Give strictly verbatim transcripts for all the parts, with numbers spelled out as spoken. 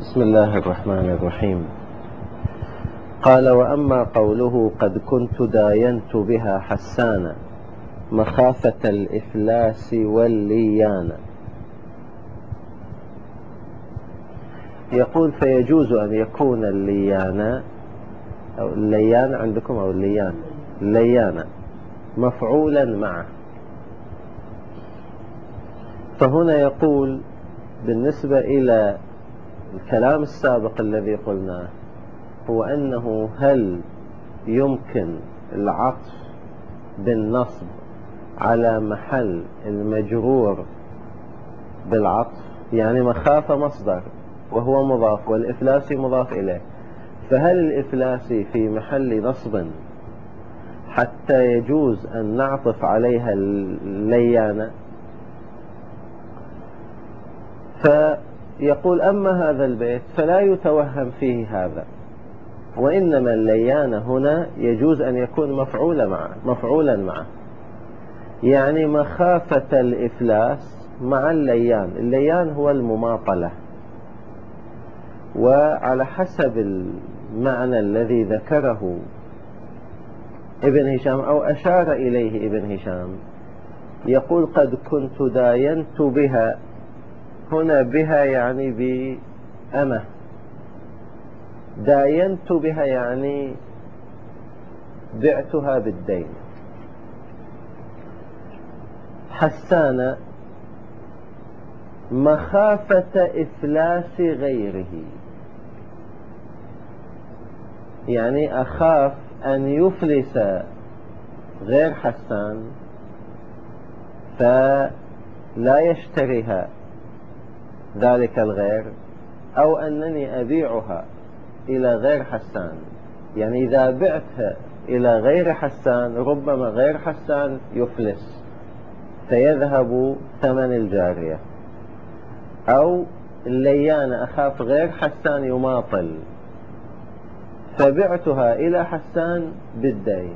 بسم الله الرحمن الرحيم. قال: وأما قوله قد كنت داينت بها حسانا مخافة الإفلاس والليان، يقول فيجوز أن يكون الليان أو الليان عندكم أو الليان الليان مفعولا معه. فهنا يقول بالنسبة إلى الكلام السابق الذي قلناه هو أنه هل يمكن العطف بالنصب على محل المجرور بالعطف، يعني مخافة مصدر وهو مضاف والإفلاس مضاف إليه، فهل الإفلاس في محل نصب حتى يجوز أن نعطف عليها الليانة؟ فيقول أما هذا البيت فلا يتوهم فيه هذا، وإنما الليان هنا يجوز أن يكون مفعولا معه مفعولا معه يعني مخافة الإفلاس مع الليان. الليان هو المماطلة، وعلى حسب المعنى الذي ذكره ابن هشام أو أشار إليه ابن هشام، يقول قد كنت داينت بها، هنا بها يعني بأمه، داينت بها يعني بعتها بالدين. حسان مخافة إفلاس غيره، يعني أخاف أن يفلس غير حسان فلا يشتريها ذلك الغير، أو أنني أبيعها إلى غير حسان، يعني إذا بعتها إلى غير حسان ربما غير حسان يفلس فيذهب ثمن الجارية، أو الليان أخاف غير حسان يماطل فبعتها إلى حسان بالدين،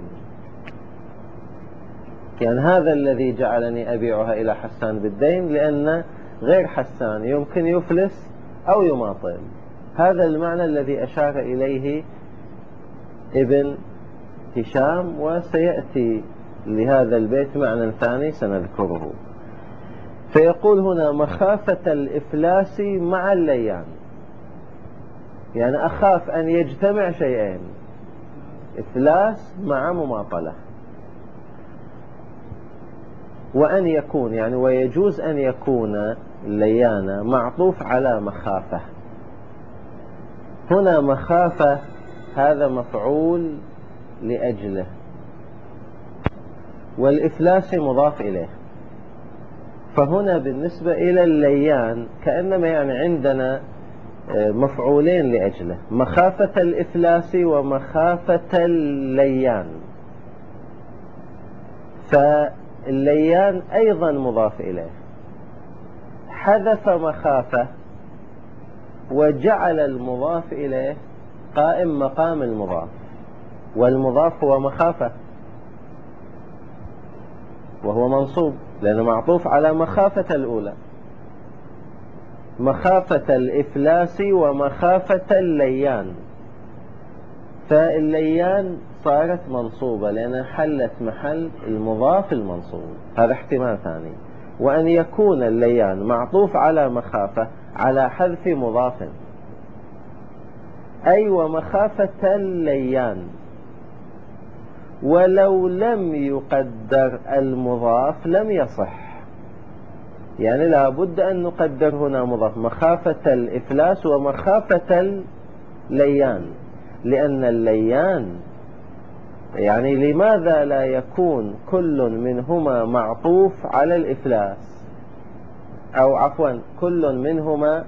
يعني هذا الذي جعلني أبيعها إلى حسان بالدين، لأن غير حسان يمكن يفلس أو يماطل. هذا المعنى الذي أشار إليه ابن هشام، وسيأتي لهذا البيت معنى ثاني سنذكره. فيقول هنا مخافة الإفلاس مع الليان، يعني أخاف أن يجتمع شيئين، إفلاس مع مماطلة، وأن يكون يعني ويجوز أن يكون الليان معطوف على مخافة. هنا مخافة هذا مفعول لأجله، والإفلاس مضاف إليه، فهنا بالنسبة إلى الليان كأنما يعني عندنا مفعولين لأجله، مخافة الإفلاس ومخافة الليان، فالليان أيضا مضاف إليه، حذف مخافة وجعل المضاف إليه قائم مقام المضاف، والمضاف هو مخافة وهو منصوب لأنه معطوف على مخافة الأولى، مخافة الإفلاس ومخافة الليان، فالليان صارت منصوبة لأنها حلت محل المضاف المنصوب. هذا احتمال ثاني، وأن يكون الليان معطوف على مخافة على حذف مضاف، أي ومخافة الليان، ولو لم يقدر المضاف لم يصح، يعني لا بد أن نقدر هنا مضاف، مخافة الإفلاس ومخافة الليان، لأن الليان يعني لماذا لا يكون كل منهما معطوف على الإفلاس، أو عفوا كل منهما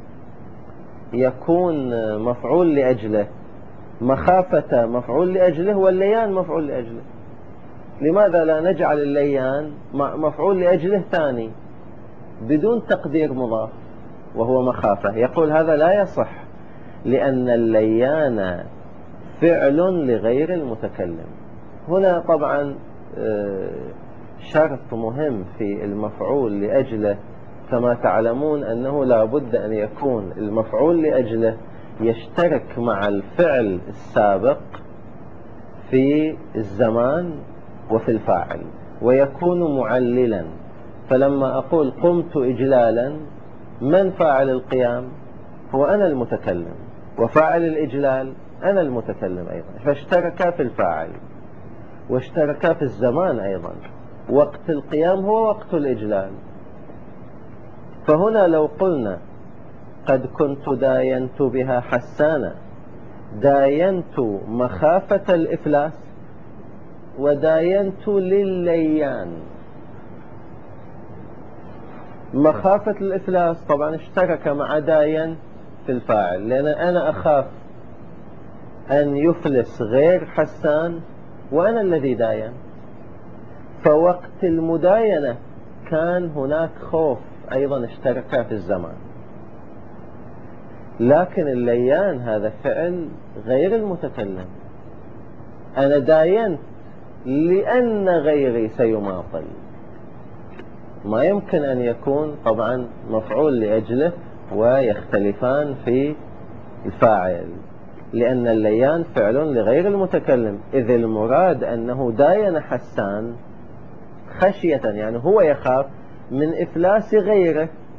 يكون مفعول لأجله، مخافة مفعول لأجله والليان مفعول لأجله، لماذا لا نجعل الليان مفعول لأجله ثاني بدون تقدير مضاف وهو مخافة؟ يقول هذا لا يصح، لأن الليان فعل لغير المتكلم. هنا طبعا شرط مهم في المفعول لأجله كما تعلمون أنه لا بد أن يكون المفعول لأجله يشترك مع الفعل السابق في الزمان وفي الفاعل ويكون معللا. فلما أقول قمت إجلالا، من فاعل القيام؟ هو أنا المتكلم، وفاعل الإجلال أنا المتكلم أيضا، فاشتركا في الفاعل واشتركا في الزمان أيضا. وقت القيام هو وقت الإجلال. فهنا لو قلنا قد كنت داينت بها حسانا، داينت مخافة الإفلاس وداينت للليان. مخافة الإفلاس طبعا اشترك مع داين في الفاعل، لأن أنا أخاف أن يفلس غير حسان وأنا الذي داين. فوقت المداينة كان هناك خوف أيضا اشترك في الزمان. لكن الليان هذا فعل غير المتكلم، أنا داينت لأن غيري سيماطل. ما يمكن أن يكون طبعا مفعول لأجله ويختلفان في الفاعل، لأن الليان فعل لغير المتكلم، إذ المراد أنه داين حسان خشية، يعني هو يخاف من إفلاس غيره